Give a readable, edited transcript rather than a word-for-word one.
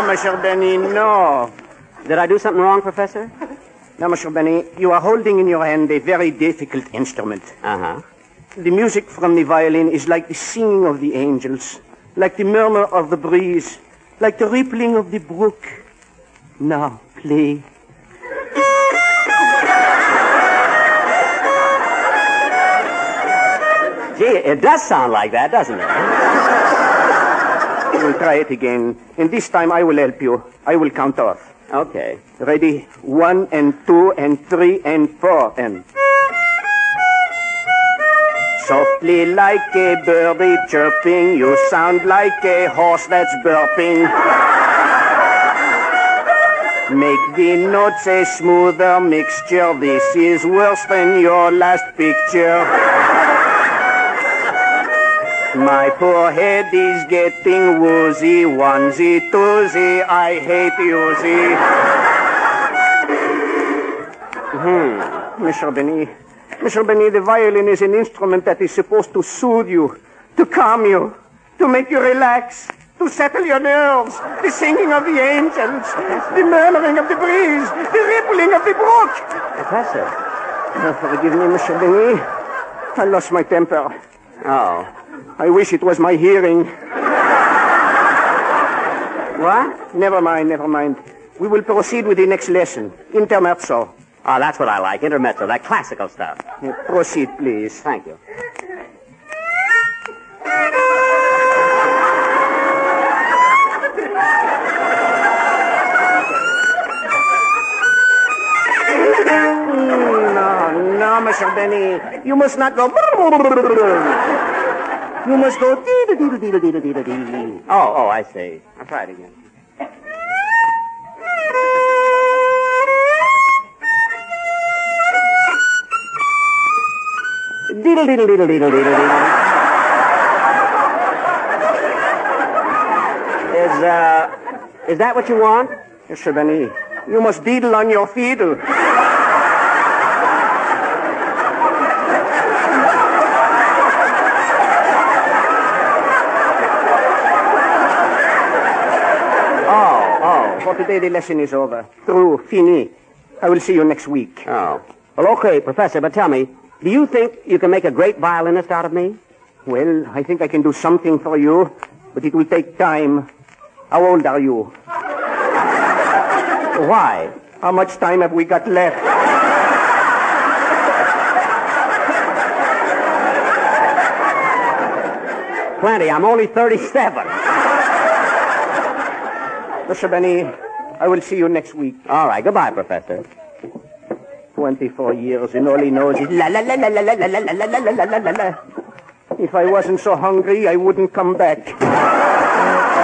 Monsieur Benny, no. Did I do something wrong, Professor? Now, Monsieur Benny, you are holding in your hand a very difficult instrument. Uh-huh. The music from the violin is like the singing of the angels, like the murmur of the breeze, like the rippling of the brook. Now, play. Gee, it does sound like that, doesn't it? We'll try it again. And this time I will help you. I will count off. Okay. Ready? 1 and 2 and 3 and 4 and... Softly like a birdie chirping, you sound like a horse that's burping. Make the notes a smoother mixture. This is worse than your last picture. My poor head is getting woozy. Onesie, twosie, I hate yousie. Monsieur Benny, the violin is an instrument that is supposed to soothe you, to calm you, to make you relax, to settle your nerves. The singing of the angels, the murmuring of the breeze, the rippling of the brook. Professor. Forgive me, Monsieur Benny. I lost my temper. Oh. I wish it was my hearing. What? Never mind. We will proceed with the next lesson. Intermezzo. Oh, that's what I like. Intermezzo, that classical stuff. Proceed, please. Thank you. No, Monsieur Benny. You must not go... You must go... Oh, I see. I'll try it again. Is that what you want? Monsieur Benny, you must deedle on your fiddle. For today, the lesson is over. True, fini. I will see you next week. Oh. Well, okay, Professor, but tell me, do you think you can make a great violinist out of me? Well, I think I can do something for you, but it will take time. How old are you? Why? How much time have we got left? Plenty. I'm only 37. Mr. Benny, I will see you next week. All right. Goodbye, Professor. 24 years and all he knows is la la la la la la la la la la la la la. If I wasn't so hungry, I wouldn't come back.